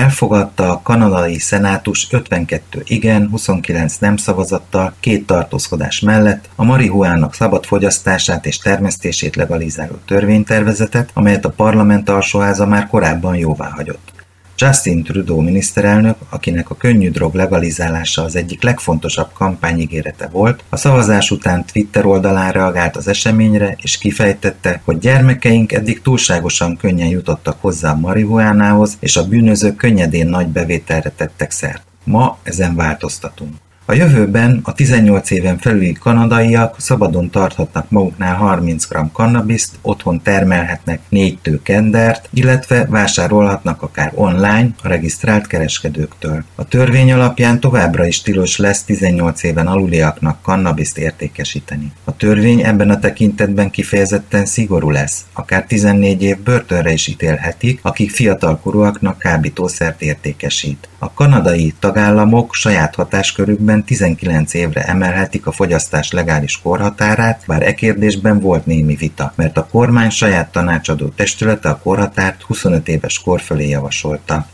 elfogadta a kanadai szenátus 52 igen, 29 nem szavazattal, 2 tartózkodás mellett a marihuának szabad fogyasztását és termesztését legalizáló törvénytervezetet, amelyet a parlament alsóháza már korábban jóváhagyott. Justin Trudeau miniszterelnök, akinek a könnyű drog legalizálása az egyik legfontosabb kampányígérete volt, a szavazás után Twitter oldalán reagált az eseményre, és kifejtette, hogy gyermekeink eddig túlságosan könnyen jutottak hozzá a marihuánához, és a bűnözők könnyedén nagy bevételre tettek szert. Ma ezen változtatunk. A jövőben a 18 éven felüli kanadaiak szabadon tarthatnak maguknál 30 g kannabiszt, otthon termelhetnek 4 tő kendert, illetve vásárolhatnak akár online a regisztrált kereskedőktől. A törvény alapján továbbra is tilos lesz 18 éven aluliaknak kannabiszt értékesíteni. A törvény ebben a tekintetben kifejezetten szigorú lesz, akár 14 év börtönre is ítélhetik, akik fiatalkorúaknak kábítószert értékesít. A kanadai tagállamok saját hatáskörükben 19 évre emelhetik a fogyasztás legális korhatárát, bár e kérdésben volt némi vita, mert a kormány saját tanácsadó testülete a korhatárt 25 éves kor fölé javasolta.